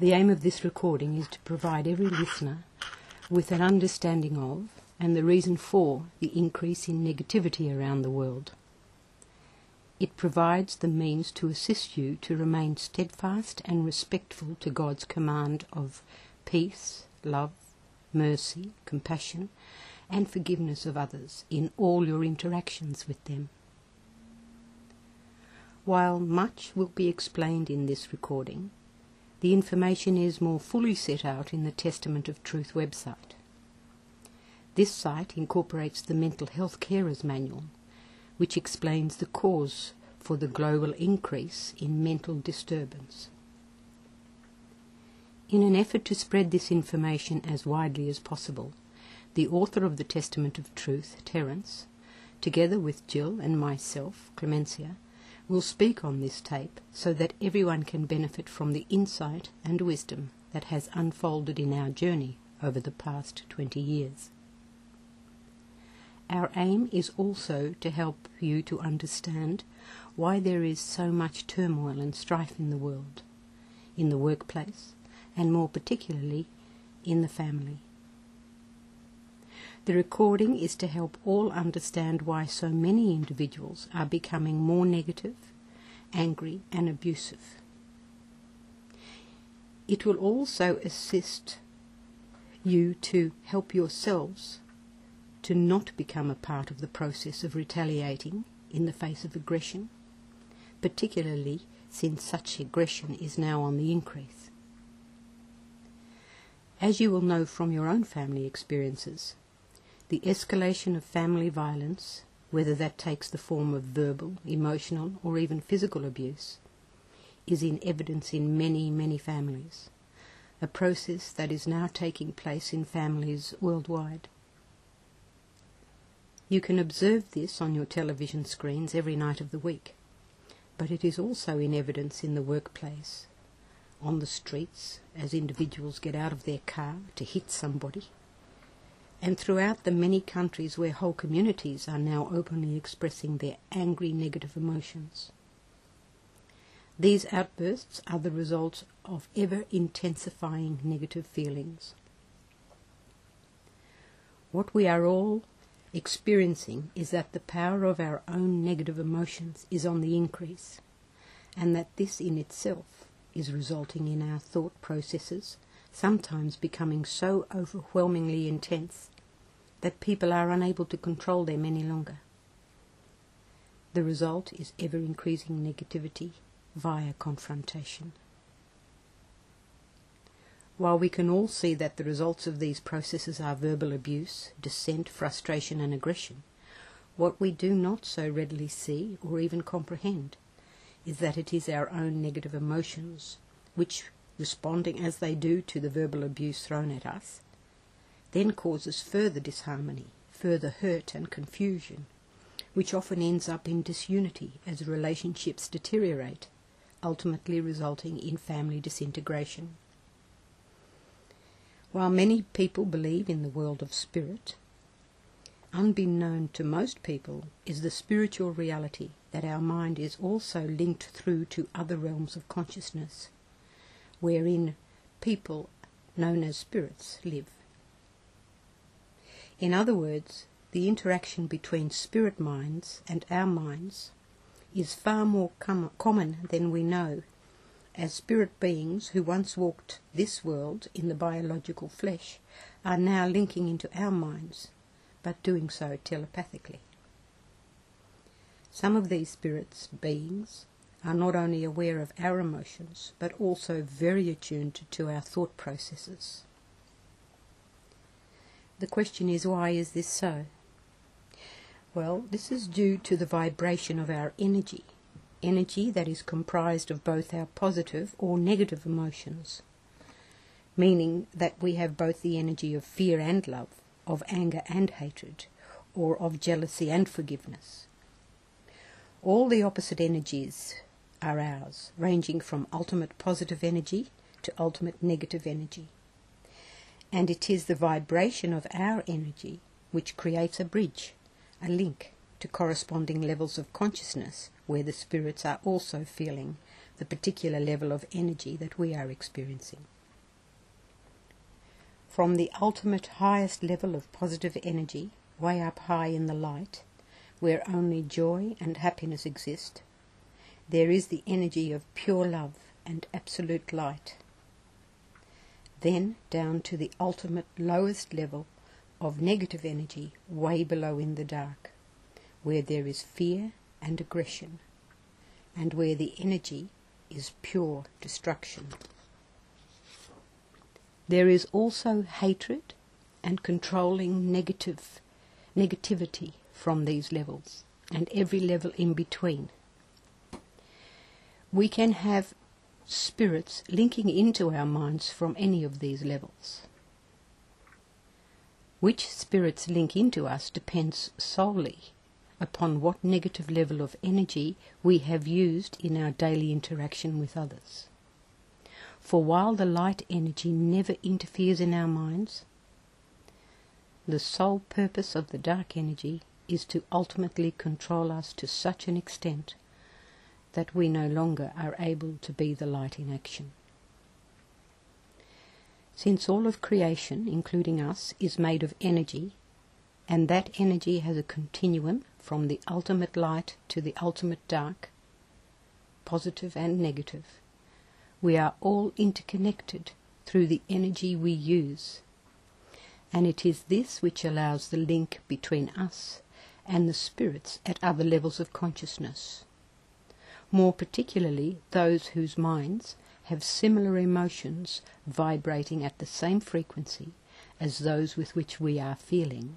The aim of this recording is to provide every listener with an understanding of and the reason for the increase in negativity around the world. It provides the means to assist you to remain steadfast and respectful to God's command of peace, love, mercy, compassion, and forgiveness of others in all your interactions with them. While much will be explained in this recording, the information is more fully set out in the Testament of Truth website. This site incorporates the Mental Health Carers Manual, which explains the cause for the global increase in mental disturbance. In an effort to spread this information as widely as possible, the author of the Testament of Truth, Terence, together with Jill and myself, Clemencia, will speak on this tape so that everyone can benefit from the insight and wisdom that has unfolded in our journey over the past 20 years. Our aim is also to help you to understand why there is so much turmoil and strife in the world, in the workplace, and more particularly in the family. The recording is to help all understand why so many individuals are becoming more negative, angry, and abusive. It will also assist you to help yourselves to not become a part of the process of retaliating in the face of aggression, particularly since such aggression is now on the increase. As you will know from your own family experiences, the escalation of family violence, whether that takes the form of verbal, emotional, or even physical abuse, is in evidence in many, many families, a process that is now taking place in families worldwide. You can observe this on your television screens every night of the week, but it is also in evidence in the workplace, on the streets, as individuals get out of their car to hit somebody, and throughout the many countries where whole communities are now openly expressing their angry, negative emotions. These outbursts are the result of ever-intensifying negative feelings. What we are all experiencing is that the power of our own negative emotions is on the increase, and that this in itself is resulting in our thought processes sometimes becoming so overwhelmingly intense that people are unable to control them any longer. The result is ever-increasing negativity via confrontation. While we can all see that the results of these processes are verbal abuse, dissent, frustration and aggression, what we do not so readily see or even comprehend is that it is our own negative emotions which, responding as they do to the verbal abuse thrown at us, then causes further disharmony, further hurt and confusion, which often ends up in disunity as relationships deteriorate, ultimately resulting in family disintegration. While many people believe in the world of spirit, unbeknown to most people is the spiritual reality that our mind is also linked through to other realms of consciousness, wherein people known as spirits live. In other words, the interaction between spirit minds and our minds is far more common than we know, as spirit beings who once walked this world in the biological flesh are now linking into our minds, but doing so telepathically. Some of these spirits beings are not only aware of our emotions, but also very attuned to our thought processes. The question is, why is this so? Well, this is due to the vibration of our energy that is comprised of both our positive or negative emotions, meaning that we have both the energy of fear and love, of anger and hatred, or of jealousy and forgiveness. All the opposite energies are ours, ranging from ultimate positive energy to ultimate negative energy. And it is the vibration of our energy which creates a bridge, a link to corresponding levels of consciousness where the spirits are also feeling the particular level of energy that we are experiencing. From the ultimate highest level of positive energy, way up high in the light, where only joy and happiness exist, there is the energy of pure love and absolute light. Then down to the ultimate lowest level of negative energy, way below in the dark, where there is fear and aggression, and where the energy is pure destruction. There is also hatred and controlling negativity from these levels, and every level in between. We can have spirits linking into our minds from any of these levels. Which spirits link into us depends solely upon what negative level of energy we have used in our daily interaction with others. For while the light energy never interferes in our minds, the sole purpose of the dark energy is to ultimately control us to such an extent that we no longer are able to be the light in action. Since all of creation, including us, is made of energy, and that energy has a continuum from the ultimate light to the ultimate dark, positive and negative, we are all interconnected through the energy we use, and it is this which allows the link between us and the spirits at other levels of consciousness, more particularly those whose minds have similar emotions vibrating at the same frequency as those with which we are feeling.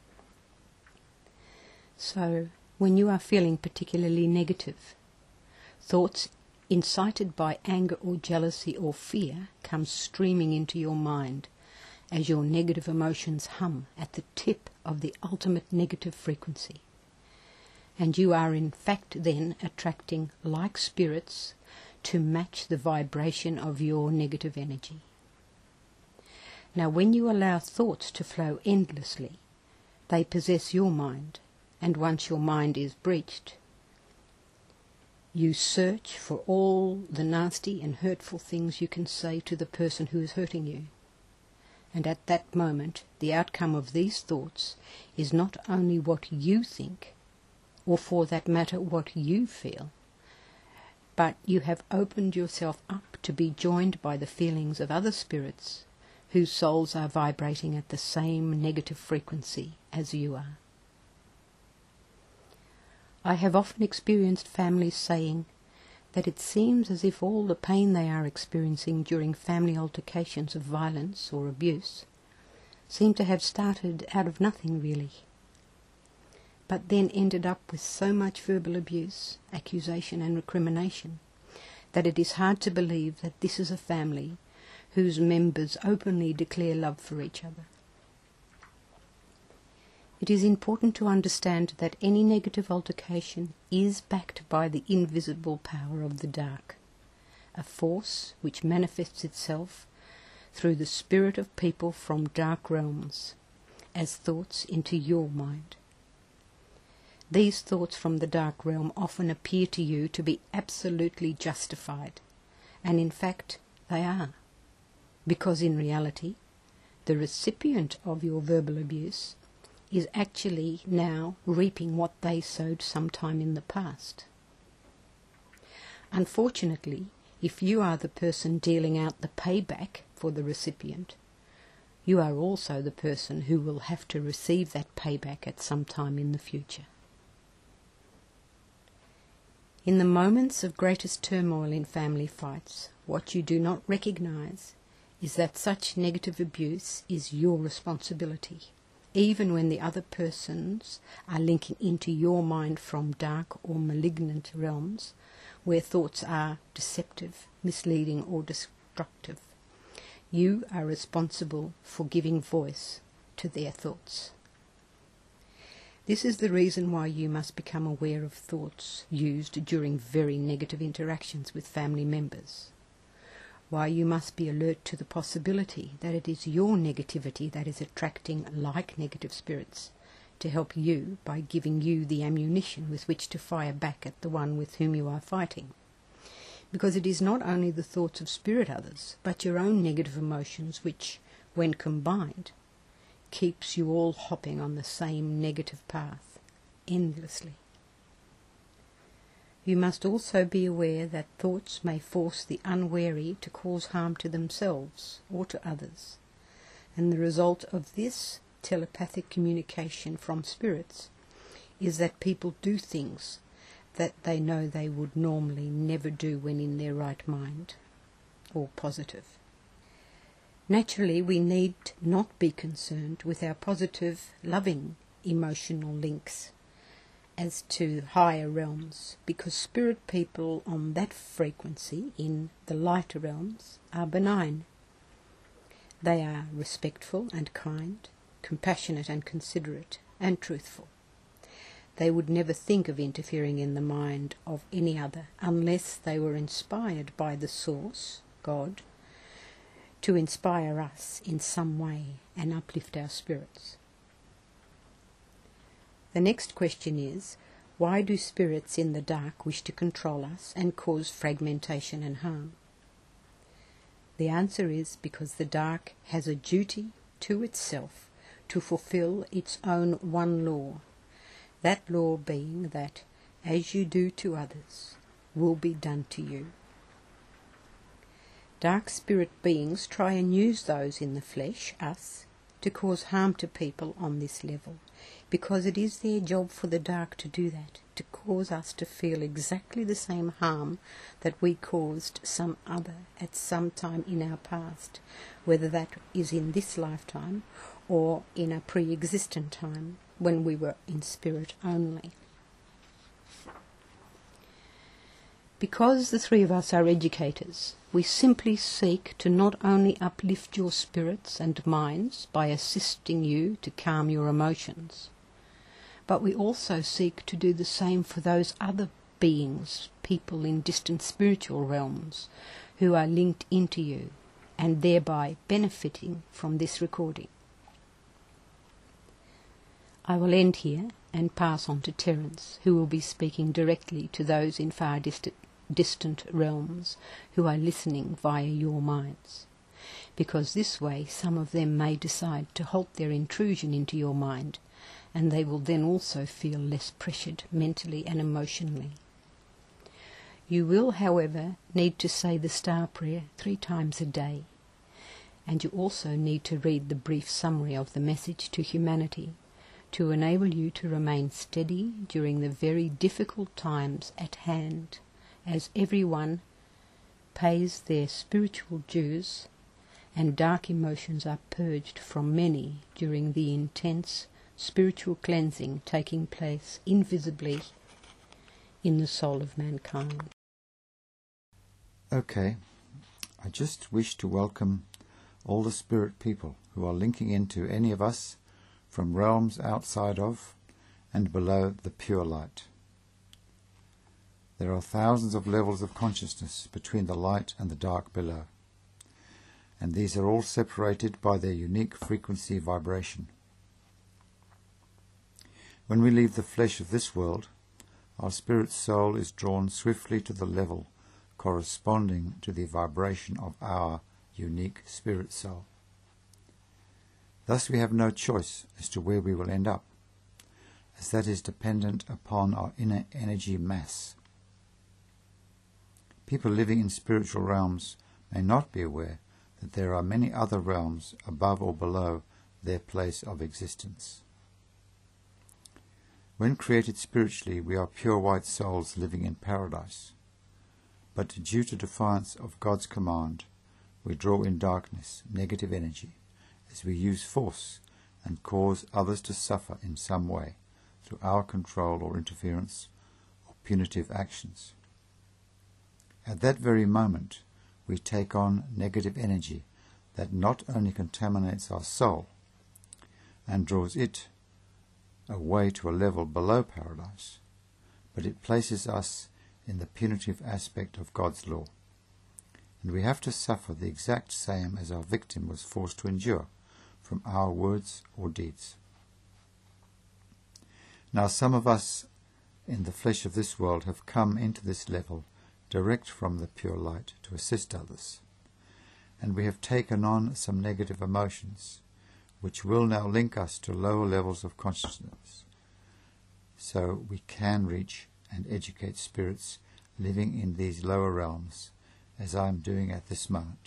So, when you are feeling particularly negative, thoughts incited by anger or jealousy or fear come streaming into your mind as your negative emotions hum at the tip of the ultimate negative frequency. And you are in fact then attracting like spirits to match the vibration of your negative energy. Now when you allow thoughts to flow endlessly, they possess your mind, and once your mind is breached, you search for all the nasty and hurtful things you can say to the person who is hurting you. And at that moment, the outcome of these thoughts is not only what you think, or for that matter what you feel, but you have opened yourself up to be joined by the feelings of other spirits whose souls are vibrating at the same negative frequency as you are. I have often experienced families saying that it seems as if all the pain they are experiencing during family altercations of violence or abuse seem to have started out of nothing really, but then ended up with so much verbal abuse, accusation and recrimination that it is hard to believe that this is a family whose members openly declare love for each other. It is important to understand that any negative altercation is backed by the invisible power of the dark, a force which manifests itself through the spirit of people from dark realms as thoughts into your mind. These thoughts from the dark realm often appear to you to be absolutely justified, and in fact they are, because in reality the recipient of your verbal abuse is actually now reaping what they sowed sometime in the past. Unfortunately, if you are the person dealing out the payback for the recipient, you are also the person who will have to receive that payback at some time in the future. In the moments of greatest turmoil in family fights, what you do not recognize is that such negative abuse is your responsibility, even when the other persons are linking into your mind from dark or malignant realms where thoughts are deceptive, misleading or destructive. You are responsible for giving voice to their thoughts. This is the reason why you must become aware of thoughts used during very negative interactions with family members. Why you must be alert to the possibility that it is your negativity that is attracting like negative spirits to help you by giving you the ammunition with which to fire back at the one with whom you are fighting. because it is not only the thoughts of spirit others, but your own negative emotions which, when combined, keeps you all hopping on the same negative path, endlessly. You must also be aware that thoughts may force the unwary to cause harm to themselves or to others, and the result of this telepathic communication from spirits is that people do things that they know they would normally never do when in their right mind, or positive. Naturally, we need not be concerned with our positive, loving emotional links as to higher realms, because spirit people on that frequency in the lighter realms are benign. They are respectful and kind, compassionate and considerate, and truthful. They would never think of interfering in the mind of any other unless they were inspired by the Source, God, to inspire us in some way and uplift our spirits. The next question is, why do spirits in the dark wish to control us and cause fragmentation and harm? The answer is because the dark has a duty to itself to fulfill its own one law, that law being that as you do to others will be done to you. Dark spirit beings try and use those in the flesh, us, to cause harm to people on this level, because it is their job for the dark to do that, to cause us to feel exactly the same harm that we caused some other at some time in our past, whether that is in this lifetime or in a pre-existent time when we were in spirit only. Because the three of us are educators, we simply seek to not only uplift your spirits and minds by assisting you to calm your emotions, but we also seek to do the same for those other beings, people in distant spiritual realms, who are linked into you, and thereby benefiting from this recording. I will end here and pass on to Terence, who will be speaking directly to those in far distant realms who are listening via your minds, because this way some of them may decide to halt their intrusion into your mind, and they will then also feel less pressured mentally and emotionally. You will, however, need to say the Star Prayer 3 times a day, and you also need to read the brief summary of the message to humanity to enable you to remain steady during the very difficult times at hand, as everyone pays their spiritual dues and dark emotions are purged from many during the intense spiritual cleansing taking place invisibly in the soul of mankind. Okay, I just wish to welcome all the spirit people who are linking into any of us from realms outside of and below the pure light. There are thousands of levels of consciousness between the light and the dark below, and these are all separated by their unique frequency vibration. When we leave the flesh of this world, our spirit soul is drawn swiftly to the level corresponding to the vibration of our unique spirit soul. Thus we have no choice as to where we will end up, as that is dependent upon our inner energy mass. People living in spiritual realms may not be aware that there are many other realms above or below their place of existence. When created spiritually, we are pure white souls living in paradise, but due to defiance of God's command, we draw in darkness, negative energy, as we use force and cause others to suffer in some way through our control or interference or punitive actions. At that very moment, we take on negative energy that not only contaminates our soul and draws it away to a level below paradise, but it places us in the punitive aspect of God's law, and we have to suffer the exact same as our victim was forced to endure from our words or deeds. Now some of us in the flesh of this world have come into this level direct from the pure light to assist others. And we have taken on some negative emotions, which will now link us to lower levels of consciousness, so we can reach and educate spirits living in these lower realms, as I am doing at this moment.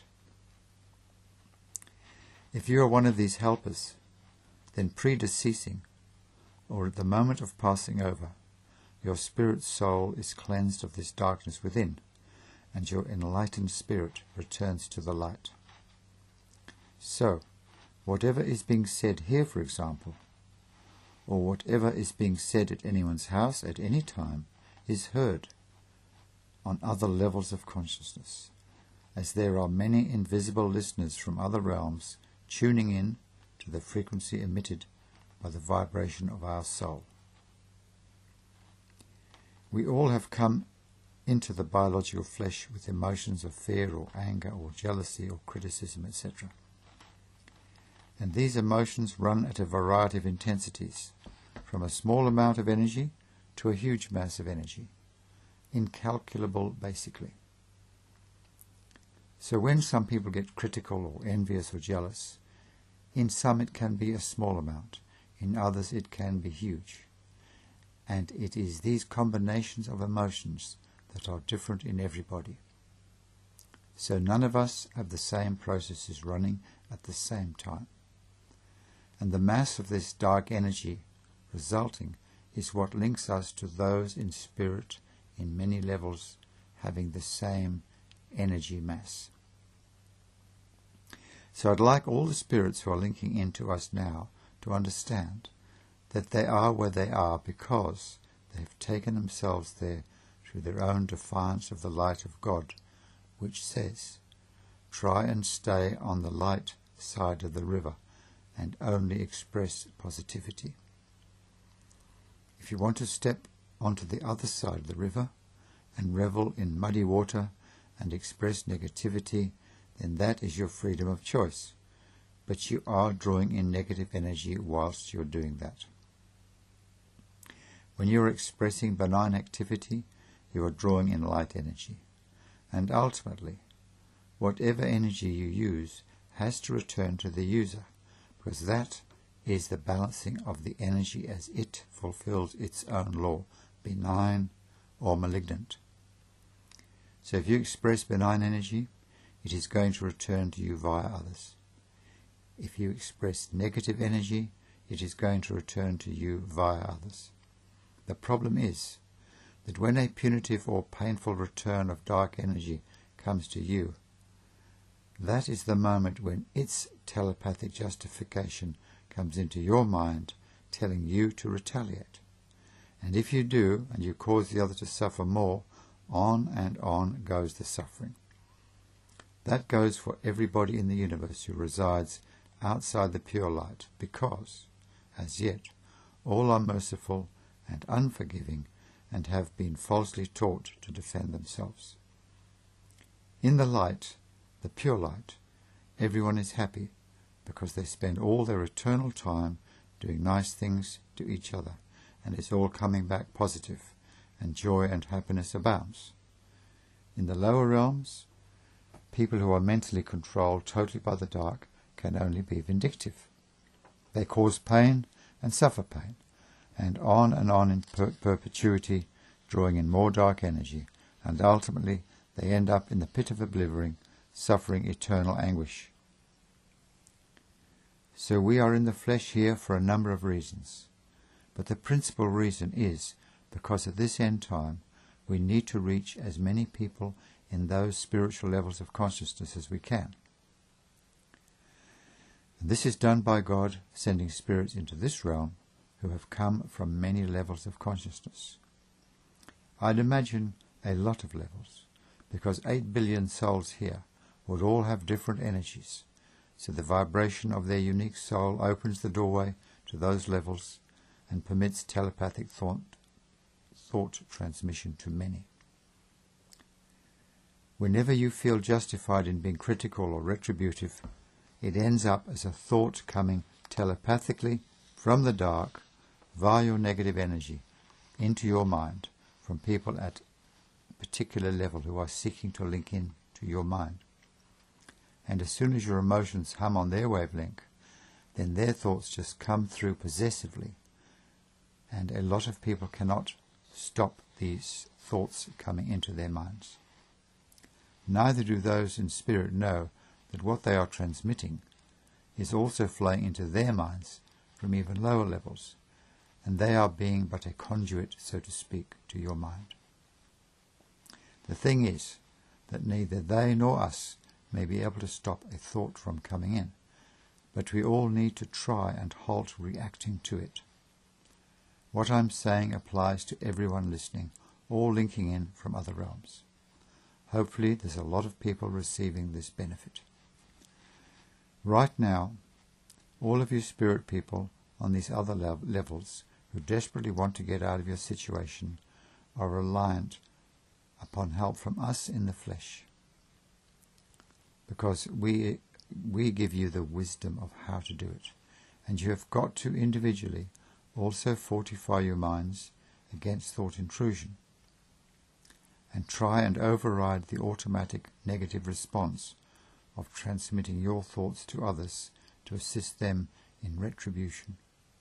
If you are one of these helpers, then predeceasing, or at the moment of passing over, your spirit soul is cleansed of this darkness within, and your enlightened spirit returns to the light. So, whatever is being said here, for example, or whatever is being said at anyone's house at any time, is heard on other levels of consciousness, as there are many invisible listeners from other realms tuning in to the frequency emitted by the vibration of our soul. We all have come into the biological flesh with emotions of fear or anger or jealousy or criticism, etc. And these emotions run at a variety of intensities, from a small amount of energy to a huge mass of energy, incalculable basically. So when some people get critical or envious or jealous, in some it can be a small amount, in others it can be huge. And it is these combinations of emotions that are different in everybody. So none of us have the same processes running at the same time. And the mass of this dark energy resulting is what links us to those in spirit in many levels having the same energy mass. So I'd like all the spirits who are linking into us now to understand that they are where they are because they have taken themselves there through their own defiance of the light of God, which says, "Try and stay on the light side of the river and only express positivity." If you want to step onto the other side of the river and revel in muddy water and express negativity, then that is your freedom of choice. But you are drawing in negative energy whilst you're doing that. When you are expressing benign activity, you are drawing in light energy. And ultimately, whatever energy you use has to return to the user, because that is the balancing of the energy as it fulfills its own law, benign or malignant. So if you express benign energy, it is going to return to you via others. If you express negative energy, it is going to return to you via others. The problem is that when a punitive or painful return of dark energy comes to you, that is the moment when its telepathic justification comes into your mind, telling you to retaliate. And if you do, and you cause the other to suffer more, on and on goes the suffering. That goes for everybody in the universe who resides outside the pure light, because, as yet, all are merciful and unforgiving and have been falsely taught to defend themselves. In the light, the pure light, everyone is happy because they spend all their eternal time doing nice things to each other, and it's all coming back positive, and joy and happiness abounds. In the lower realms, people who are mentally controlled totally by the dark can only be vindictive. They cause pain and suffer pain, and on in perpetuity, drawing in more dark energy, and ultimately they end up in the pit of oblivion, suffering eternal anguish. So we are in the flesh here for a number of reasons, but the principal reason is because at this end time we need to reach as many people in those spiritual levels of consciousness as we can. And this is done by God sending spirits into this realm who have come from many levels of consciousness. I'd imagine a lot of levels, because 8 billion souls here would all have different energies, so the vibration of their unique soul opens the doorway to those levels and permits telepathic thought transmission to many. Whenever you feel justified in being critical or retributive, it ends up as a thought coming telepathically from the dark via your negative energy into your mind from people at particular level who are seeking to link in to your mind. And as soon as your emotions hum on their wavelength, then their thoughts just come through possessively. And a lot of people cannot stop these thoughts coming into their minds. Neither do those in spirit know that what they are transmitting is also flowing into their minds from even lower levels, and they are being but a conduit, so to speak, to your mind. The thing is that neither they nor us may be able to stop a thought from coming in, but we all need to try and halt reacting to it. What I'm saying applies to everyone listening, all linking in from other realms. Hopefully there's a lot of people receiving this benefit. Right now, all of you spirit people on these other levels who desperately want to get out of your situation are reliant upon help from us in the flesh, because we give you the wisdom of how to do it, and you have got to individually also fortify your minds against thought intrusion and try and override the automatic negative response of transmitting your thoughts to others to assist them in retribution.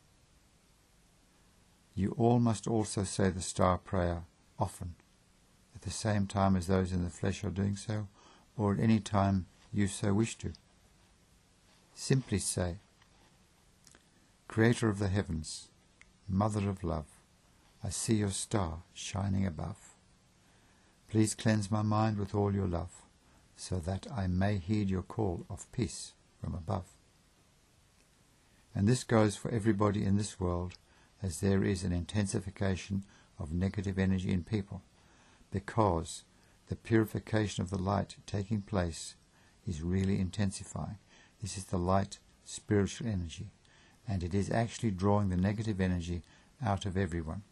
You all must also say the Star Prayer often, at the same time as those in the flesh are doing so, or at any time you so wish to. Simply say, Creator of the heavens, Mother of love, I see your star shining above. Please cleanse my mind with all your love, so that I may heed your call of peace from above. And this goes for everybody in this world, as there is an intensification of negative energy in people, because the purification of the light taking place is really intensifying. This is the light spiritual energy, and it is actually drawing the negative energy out of everyone.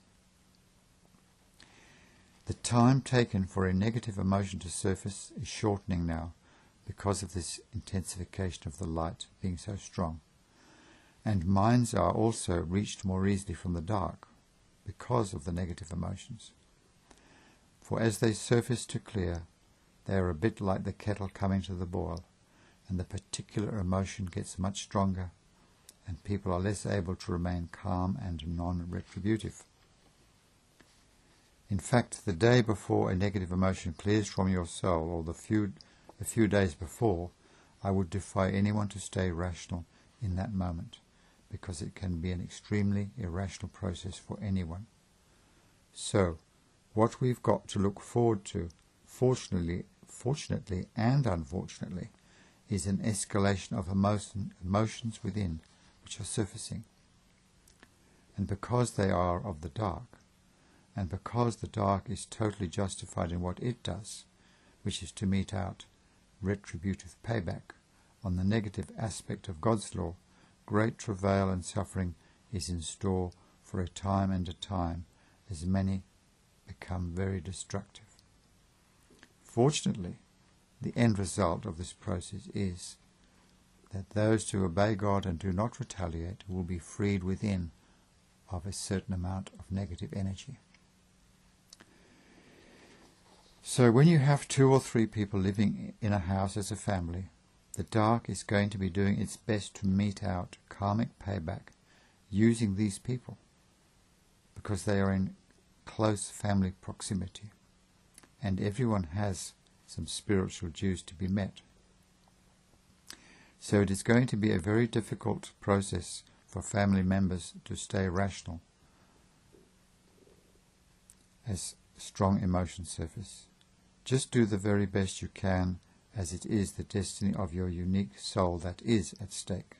The time taken for a negative emotion to surface is shortening now because of this intensification of the light being so strong. And minds are also reached more easily from the dark because of the negative emotions. For as they surface to clear, they are a bit like the kettle coming to the boil, and the particular emotion gets much stronger, and people are less able to remain calm and non-retributive. In fact, the day before a negative emotion clears from your soul, or a few days before, I would defy anyone to stay rational in that moment, because it can be an extremely irrational process for anyone. So, what we've got to look forward to, fortunately and unfortunately, is an escalation of emotions within which are surfacing. And because they are of the dark, and because the dark is totally justified in what it does, which is to mete out retributive payback on the negative aspect of God's law, great travail and suffering is in store for a time and a time, as many become very destructive. Fortunately, the end result of this process is that those who obey God and do not retaliate will be freed within of a certain amount of negative energy. So when you have 2 or 3 people living in a house as a family, the dark is going to be doing its best to mete out karmic payback using these people, because they are in close family proximity, and everyone has some spiritual dues to be met. So it is going to be a very difficult process for family members to stay rational as strong emotions surface. Just do the very best you can, as it is the destiny of your unique soul that is at stake.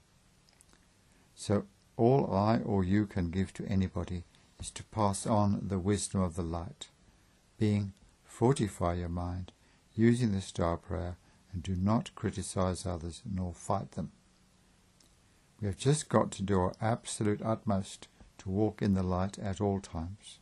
So all I or you can give to anybody is to pass on the wisdom of the light, being fortify your mind, using the Star Prayer, and do not criticize others nor fight them. We have just got to do our absolute utmost to walk in the light at all times.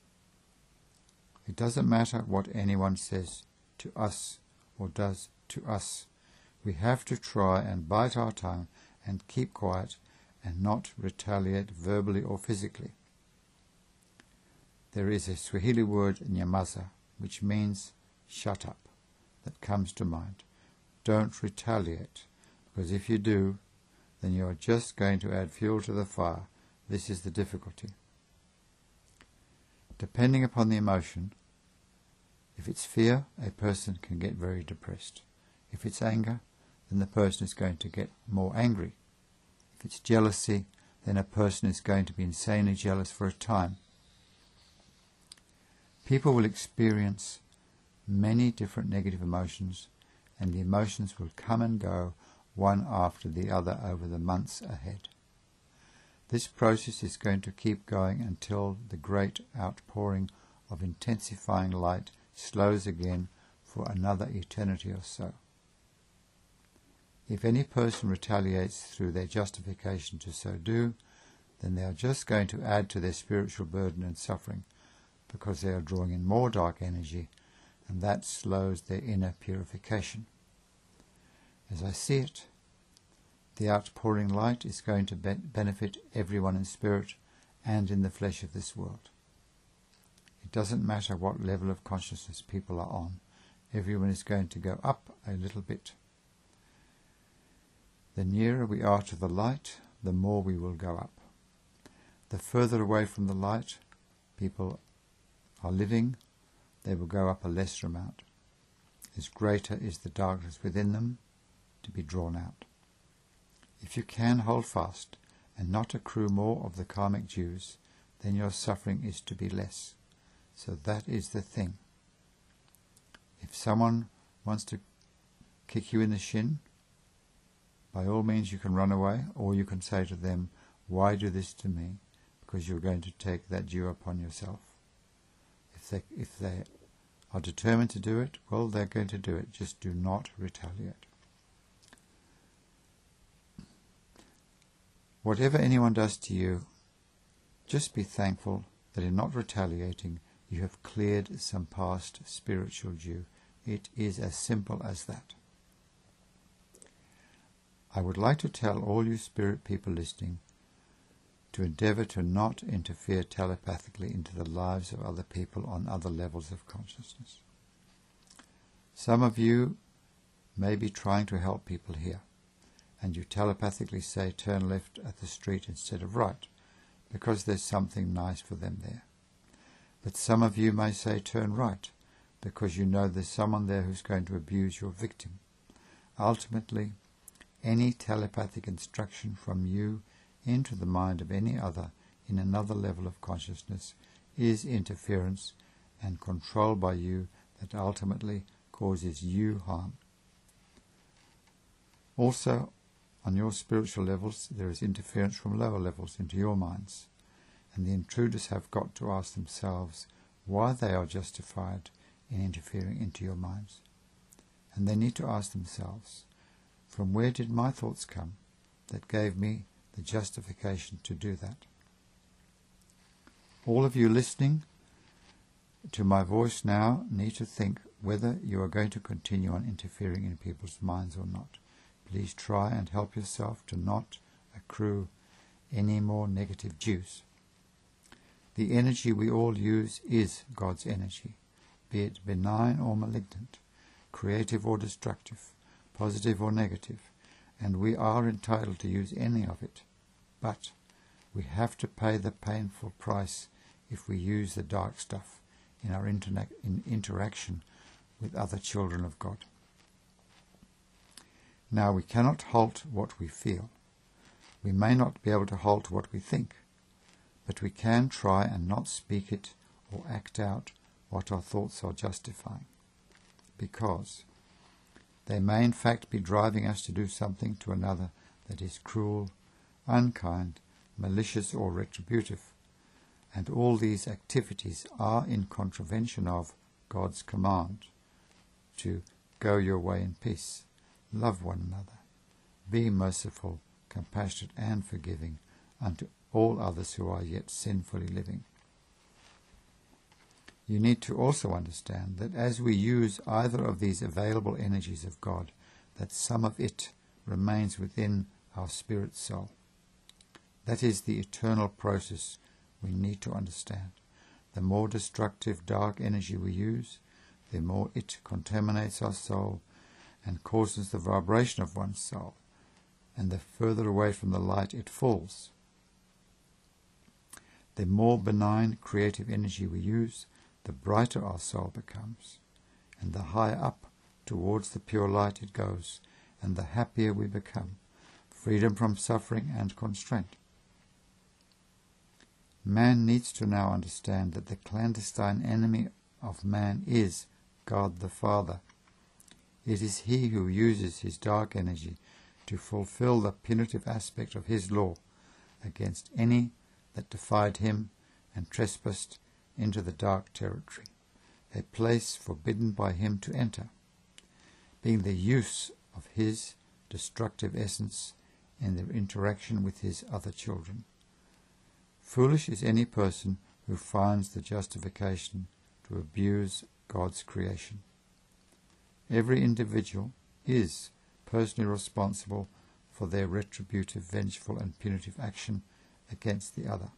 It doesn't matter what anyone says to us or does to us. We have to try and bite our tongue and keep quiet and not retaliate verbally or physically. There is a Swahili word, nyamaza, which means shut up, that comes to mind. Don't retaliate, because if you do, then you are just going to add fuel to the fire. This is the difficulty. Depending upon the emotion, if it's fear, a person can get very depressed. If it's anger, then the person is going to get more angry. If it's jealousy, then a person is going to be insanely jealous for a time. People will experience many different negative emotions, and the emotions will come and go one after the other over the months ahead. This process is going to keep going until the great outpouring of intensifying light slows again for another eternity or so. If any person retaliates through their justification to so do, then they are just going to add to their spiritual burden and suffering, because they are drawing in more dark energy, and that slows their inner purification. As I see it, the outpouring light is going to benefit everyone in spirit and in the flesh of this world. It doesn't matter what level of consciousness people are on. Everyone is going to go up a little bit. The nearer we are to the light, the more we will go up. The further away from the light people are living, they will go up a lesser amount, as greater is the darkness within them to be drawn out. If you can hold fast and not accrue more of the karmic dues, then your suffering is to be less. So that is the thing. If someone wants to kick you in the shin, by all means you can run away, or you can say to them, "Why do this to me?" Because you're going to take that due upon yourself. If they are determined to do it, well, they're going to do it. Just do not retaliate. Whatever anyone does to you, just be thankful that in not retaliating, you have cleared some past spiritual due. It is as simple as that. I would like to tell all you spirit people listening to endeavour to not interfere telepathically into the lives of other people on other levels of consciousness. Some of you may be trying to help people here, and you telepathically say turn left at the street instead of right, because there's something nice for them there. But some of you may say turn right, because you know there's someone there who's going to abuse your victim. Ultimately, any telepathic instruction from you into the mind of any other in another level of consciousness is interference and control by you that ultimately causes you harm. Also, on your spiritual levels, there is interference from lower levels into your minds, and the intruders have got to ask themselves why they are justified in interfering into your minds. And they need to ask themselves, from where did my thoughts come that gave me the justification to do that? All of you listening to my voice now need to think whether you are going to continue on interfering in people's minds or not. Please try and help yourself to not accrue any more negative dues. The energy we all use is God's energy, be it benign or malignant, creative or destructive, positive or negative, and we are entitled to use any of it. But we have to pay the painful price if we use the dark stuff in our interaction with other children of God. Now, we cannot halt what we feel. We may not be able to halt what we think, but we can try and not speak it or act out what our thoughts are justifying, because they may in fact be driving us to do something to another that is cruel, unkind, malicious or retributive, and all these activities are in contravention of God's command to go your way in peace, love one another, be merciful, compassionate and forgiving unto all others who are yet sinfully living. You need to also understand that as we use either of these available energies of God, that some of it remains within our spirit soul. That is the eternal process we need to understand. The more destructive dark energy we use, the more it contaminates our soul and causes the vibration of one's soul, and the further away from the light it falls. The more benign creative energy we use, the brighter our soul becomes, and the higher up towards the pure light it goes, and the happier we become, freedom from suffering and constraint. Man needs to now understand that the clandestine enemy of man is God the Father. It is he who uses his dark energy to fulfill the punitive aspect of his law against any that defied him and trespassed into the dark territory, a place forbidden by him to enter, being the use of his destructive essence in their interaction with his other children. Foolish is any person who finds the justification to abuse God's creation. Every individual is personally responsible for their retributive, vengeful and punitive action against the other.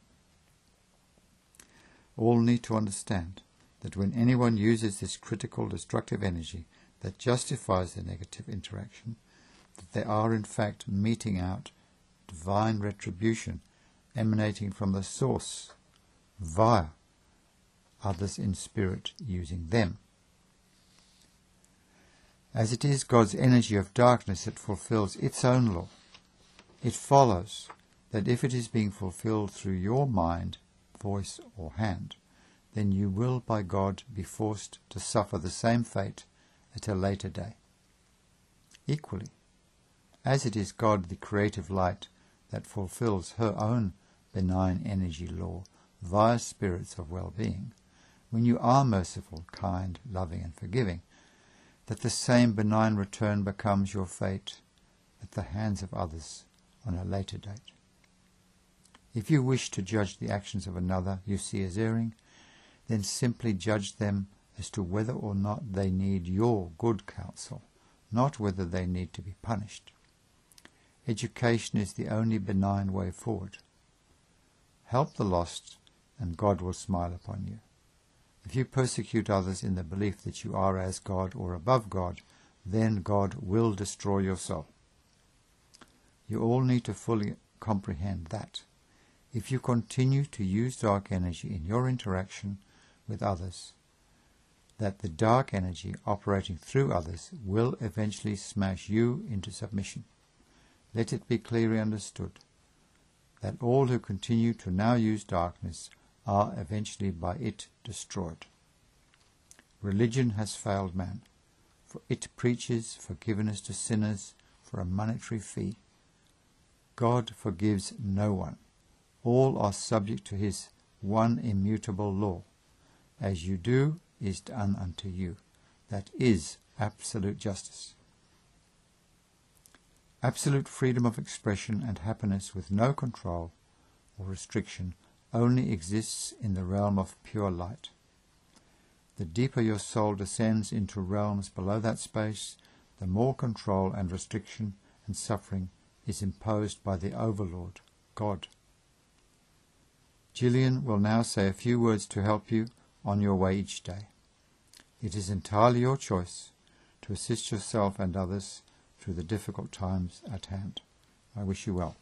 All need to understand that when anyone uses this critical destructive energy that justifies their negative interaction, that they are in fact meting out divine retribution emanating from the source via others in spirit using them. As it is God's energy of darkness that fulfills its own law, it follows that if it is being fulfilled through your mind, voice or hand, then you will by God be forced to suffer the same fate at a later day. Equally, as it is God the creative light that fulfills her own benign energy law via spirits of well-being, when you are merciful, kind, loving and forgiving, that the same benign return becomes your fate at the hands of others on a later date. If you wish to judge the actions of another you see as erring, then simply judge them as to whether or not they need your good counsel, not whether they need to be punished. Education is the only benign way forward. Help the lost, and God will smile upon you. If you persecute others in the belief that you are as God or above God, then God will destroy your soul. You all need to fully comprehend that. If you continue to use dark energy in your interaction with others, that the dark energy operating through others will eventually smash you into submission. Let it be clearly understood that all who continue to now use darkness are eventually by it destroyed. Religion has failed man, for it preaches forgiveness to sinners for a monetary fee. God forgives no one. All are subject to his one immutable law. As you do is done unto you. That is absolute justice. Absolute freedom of expression and happiness with no control or restriction only exists in the realm of pure light. The deeper your soul descends into realms below that space, the more control and restriction and suffering is imposed by the Overlord, God. Gillian will now say a few words to help you on your way each day. It is entirely your choice to assist yourself and others through the difficult times at hand. I wish you well.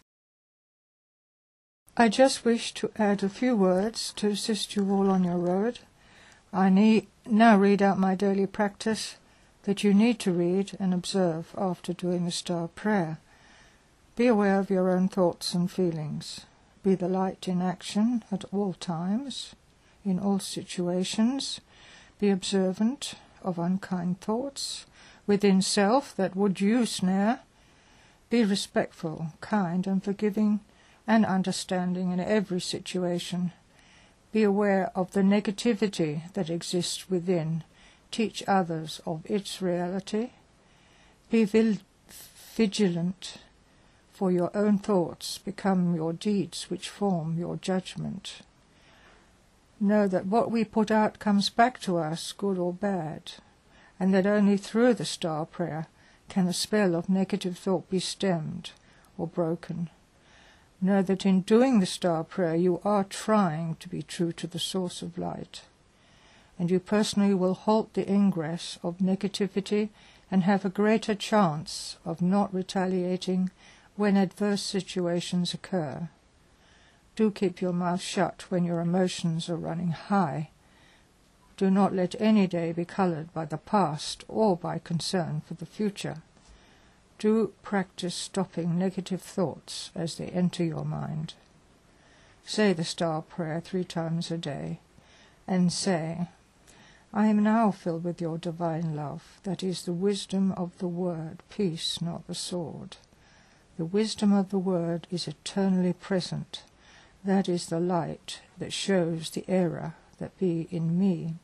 I just wish to add a few words to assist you all on your road. I now read out my daily practice that you need to read and observe after doing the Star Prayer. Be aware of your own thoughts and feelings. Be the light in action at all times, in all situations. Be observant of unkind thoughts within self that would you snare. Be respectful, kind and forgiving and understanding in every situation. Be aware of the negativity that exists within. Teach others of its reality. Be vigilant, for your own thoughts become your deeds which form your judgment. Know that what we put out comes back to us, good or bad, and that only through the Star Prayer can the spell of negative thought be stemmed or broken. Know that in doing the Star Prayer you are trying to be true to the source of light. and you personally will halt the ingress of negativity and have a greater chance of not retaliating when adverse situations occur. Do keep your mouth shut when your emotions are running high. Do not let any day be coloured by the past or by concern for the future. Do practice stopping negative thoughts as they enter your mind. Say the Star Prayer 3 times a day, and say, I am now filled with your divine love, that is the wisdom of the word, peace, not the sword. The wisdom of the word is eternally present. That is the light that shows the error that be in me.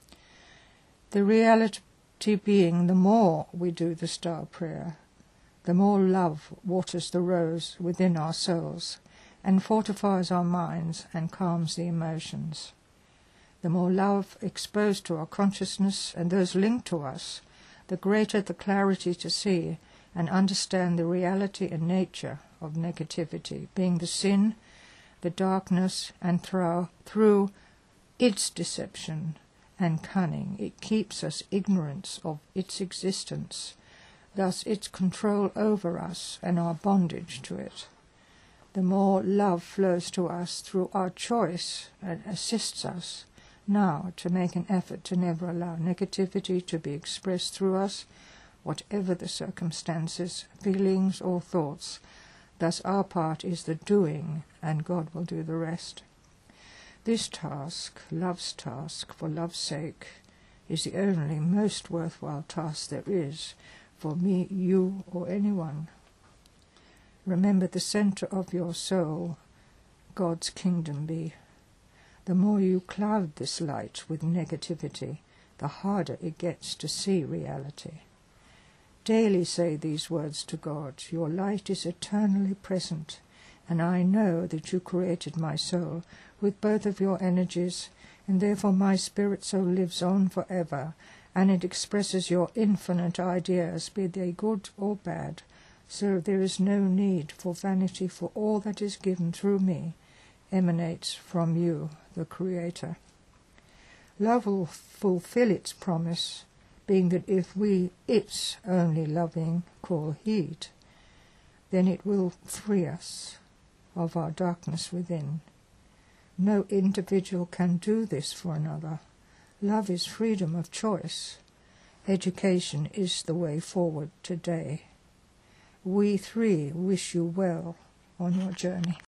The reality being, the more we do the Star Prayer, the more love waters the rose within our souls and fortifies our minds and calms the emotions. The more love exposed to our consciousness and those linked to us, the greater the clarity to see and understand the reality and nature of negativity, being the sin, the darkness, and through its deception and cunning, it keeps us ignorant of its existence, thus its control over us and our bondage to it. The more love flows to us through our choice and assists us now to make an effort to never allow negativity to be expressed through us, whatever the circumstances, feelings or thoughts. Thus our part is the doing, and God will do the rest. This task, love's task, for love's sake, is the only most worthwhile task there is for me, you, or anyone. Remember the centre of your soul, God's kingdom be. The more you cloud this light with negativity, the harder it gets to see reality. Daily say these words to God, your light is eternally present, and I know that you created my soul with both of your energies, and therefore my spirit soul lives on forever, and it expresses your infinite ideas, be they good or bad, so there is no need for vanity, for all that is given through me emanates from you, the Creator. Love will fulfill its promise, being that if we, its only loving, call heed, then it will free us of our darkness within. No individual can do this for another. Love is freedom of choice. Education is the way forward today. We three wish you well on your journey.